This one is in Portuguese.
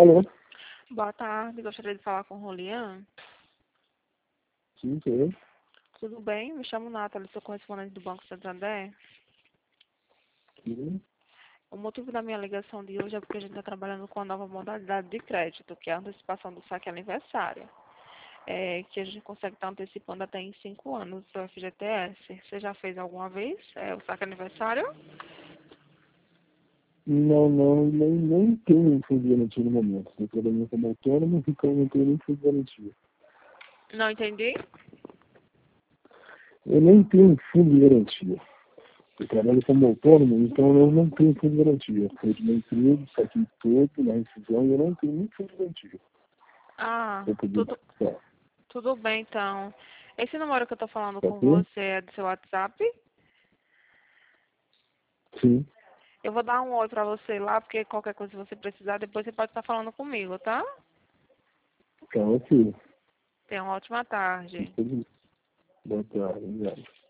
Alô? Boa tarde, gostaria de falar com o Rolian. Sim, sou eu. Tudo bem? Me chamo Nathalie, sou correspondente do Banco Santander. Sim. O motivo da minha ligação de hoje é porque a gente está trabalhando com a nova modalidade de crédito, que é a antecipação do saque aniversário. Que a gente consegue estar antecipando até em 5 anos o FGTS. Você já fez alguma vez o saque aniversário? Não, nem tenho fundo de garantia no momento. Estou trabalhando como autônomo, então não tenho nem fundo de garantia. Não entendi. Eu nem tenho fundo de garantia. Eu trabalho como autônomo, então eu não tenho fundo de garantia. Foi de meu emprego, saquei todo na rescisão e eu não tenho nem fundo de garantia. Ah, Eu podia tudo, passar. tudo bem então. Esse número que eu estou falando Tá com ok? você é do seu WhatsApp? Sim. Eu vou dar um oi pra você lá, porque qualquer coisa que você precisar, depois você pode estar falando comigo, tá? Tá ok. Tenha uma ótima tarde. Boa tarde. Obrigado.